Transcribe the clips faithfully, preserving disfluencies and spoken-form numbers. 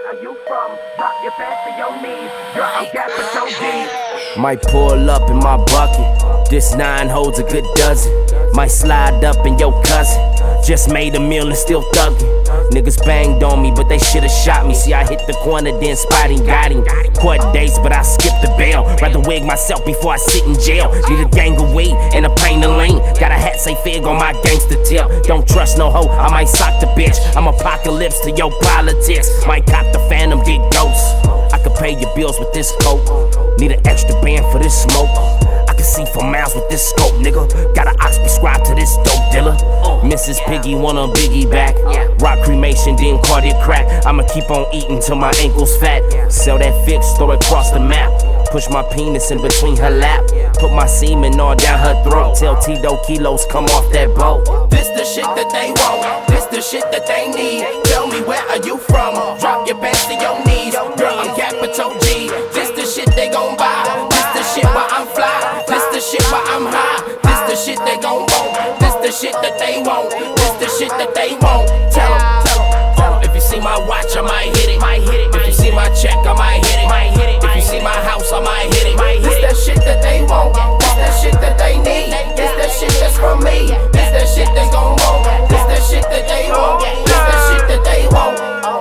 are you from? Drop your pants to your knees. Girl, I'm capital G. Might pull up in my bucket. This nine holds a good dozen. Might slide up in your cousin. Just made a meal and still thuggin'. Niggas banged on me, but they should've shot me. See, I hit the corner, then spotting, got him. Court dates, but I skipped the bail. Rather wig myself before I sit in jail. Need a gang of weed and a pain of lean. Got a hat say fig on my gangster tip. Don't trust no hoe, I might sock the bitch. I'm apocalypse to your politics. Might cop the phantom, big ghost. I could pay your bills with this coke. Need an extra band for this smoke. I can see for miles with this scope, nigga. Got an ox prescribed to this dope dealer. Missus Piggy want a biggie back. Rock cremation, then cardiac crack. I'ma keep on eating till my ankles fat. Sell that fix, throw it across the map. Push my penis in between her lap. Put my semen all down her throat. Tell Tito kilos come off that boat. This the shit that they want. This the shit that they need. Tell me where are you from? Drop your pants to your knees. Girl, I'm capital G. This the shit they gon' buy. This the shit why I'm fly. This the shit why I'm high. This the shit they gon' want. This the shit that they want. This the shit that they want. Tell 'em, tell 'em, tell 'em. If you see my watch, I might hit it. Might hit it. If you see my check, I might hit it. Might hit it. If you see my house, I might hit it. Might hit it. This that shit that they want. This that shit that they need. This that shit that's from me. This that shit they gon' want. This that shit that they want. This that shit that they want.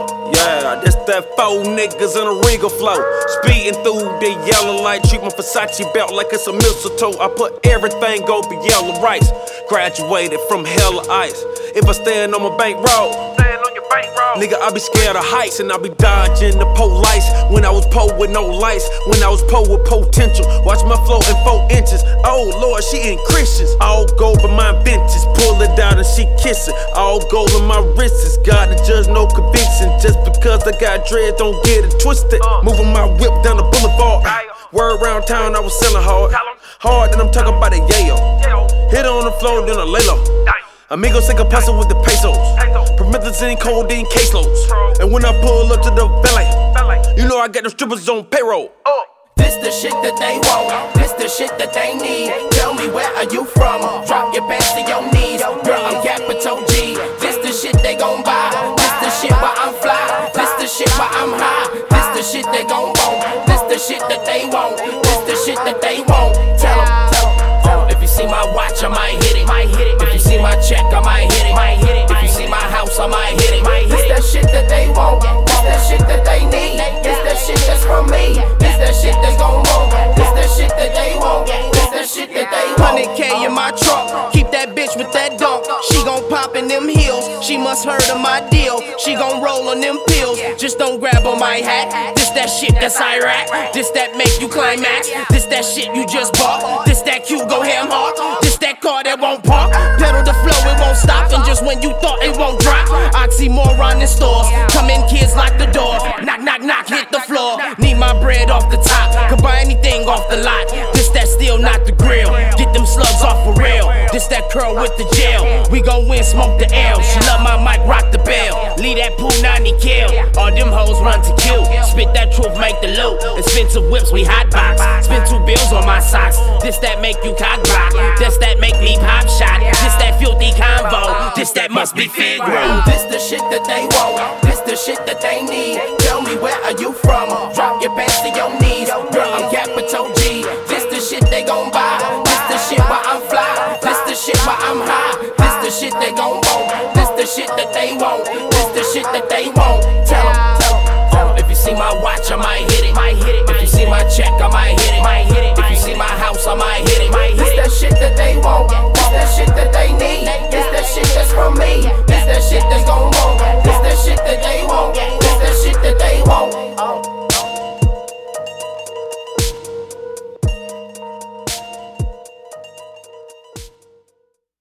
Yeah, this that four niggas in a Regal flow. Speeding through the yellow light, treat my Versace belt like it's a mistletoe. I put everything over yellow rice. Graduated from hella ice. If I stand on my bankroll, nigga, I be scared of heights and I be dodging the police. When I was po with no lights, when I was po with potential. Watch my flow in four inches. Oh Lord, she in Christians. All gold but my benches. Pull it out and she kiss it. All gold on my wrists. God the judge, no conviction. Just because I got dread, don't get it twisted. Moving my whip down the boulevard. Word around town, I was selling hard. Hard, then I'm talking about a yayo. Hit on the floor, then a lay low. Amigos take a puzzle with the pesos. Promethazine, codeine, caseloads. And when I pull up to the valet, you know I got the strippers on payroll. This the shit that they want. This the shit that they need. Tell me where are you from? Drop your pants to your knees. Girl, I'm capital G. This the shit they gon' buy. This the shit why I'm fly. This the shit why I'm high. This the shit they gon' want. This the shit that they want. This the shit that they want. Tell 'em, tell 'em. If you see my watch, I might hit it. Might hit it. If you see my check, I might hit it. Might hit it. If you see my house, I might hit it. This that shit that they want. This that shit that they need. This that shit that's from me. This that shit they gon' want. This that shit that they want. This that shit that they want. one hundred K in my trunk. Keep that bitch with that dunk. She gon' pop in them heels. She must heard of my deal. She gon' roll on them pills. Just don't grab on my hat. This that shit that's Iraq. This that make you climax. This that shit you just bought. This that cute go ham hard. This that car that won't park. Pedal the flow, it won't stop. And just when you thought it won't drop, oxymoron in stores. Come in, kids, lock the door. Knock, knock, knock, hit the floor. Need my bread off the top. Could buy anything off the lot. This that still not the grill. Get them slugs off for real. This that curl with the gel. We gon' win, smoke the L. She love my mic, rock the bell. Leave that pool ninety kill. All them hoes run to kill. Spit that truth, make the loot. Expensive whips, we hot box. Spend two bills on my socks. This that make you cock block. This that make me pop shot. This that filthy convo. This that must be Figaro. This the shit that they want. This the shit that they need. Tell me where are you from? Drop your pants to your knees. Girl, I'm capital G. This the shit they gon' buy. This the shit why I'm fly. This the shit why I'm high. This the shit they gon' want. This the shit that they want. This the shit that they want. Tell 'em, tell 'em, tell 'em. If you see my watch, I might hit it. Might hit it.